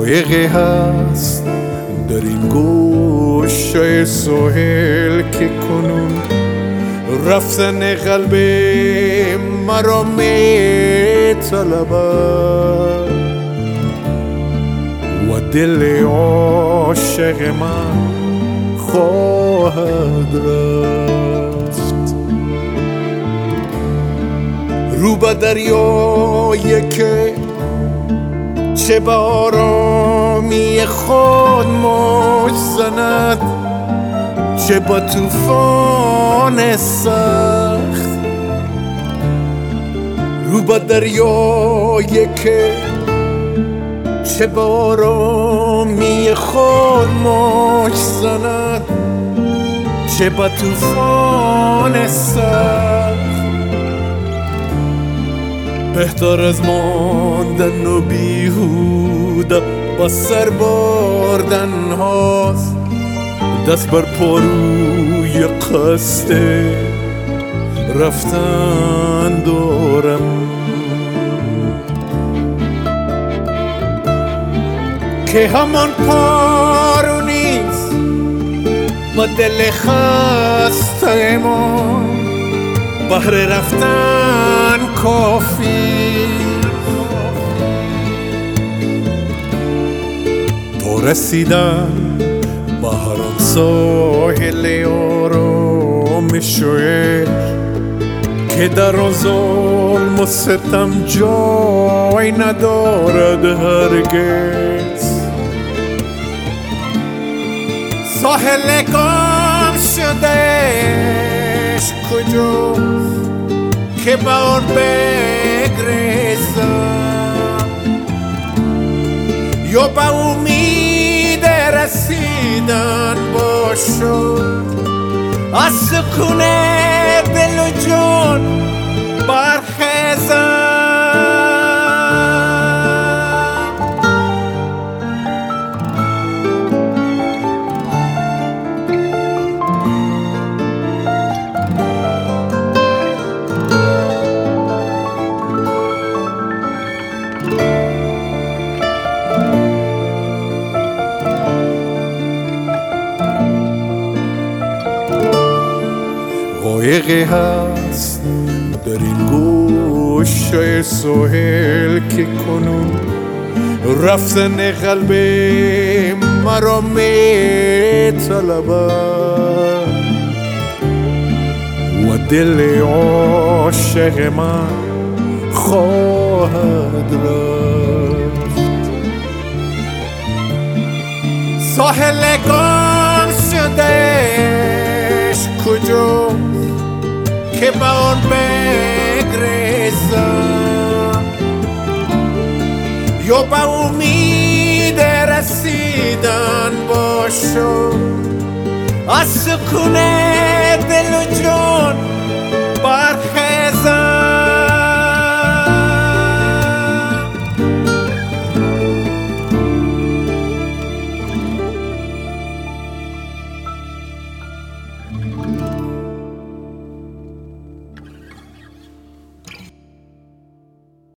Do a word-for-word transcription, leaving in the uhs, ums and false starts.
قایقی هست در این گوشه ساحل که کنون رفتن قلب مرا می طلبد و دل عاشق من خواهد رفت رو به دریایی که چه به آرامی خود موج زند، چه با طوفان سخت. رو به دریایی که چه به آرامی خود موج زند، چه با طوفان سخت. بهتر از ماندن و بیهوده با سر بردن هاست، دست بر پاروی قصد رفتن دارم که همان پارو نیست با دل خسته ما بهر رفتن کافی. تو رسیدن به هر آن ساحل آرامش و عشق که در آن ظلم و ستم جای ندارد هرگز. ساحل گم شدهش کجاست که به آن بگریزم، یا به امید رسیدن باشد از سکون دل و جان برخیزم. قایقی هست در این گوشه ساحل که کنون رفتن قلب مرا می طلبد و دل عاشق من خواهد رفت. ساحل گم شدهش کجاست که به آن بگریزم، یا به امید رسیدن باشد از سکون دل و جان برخیزم.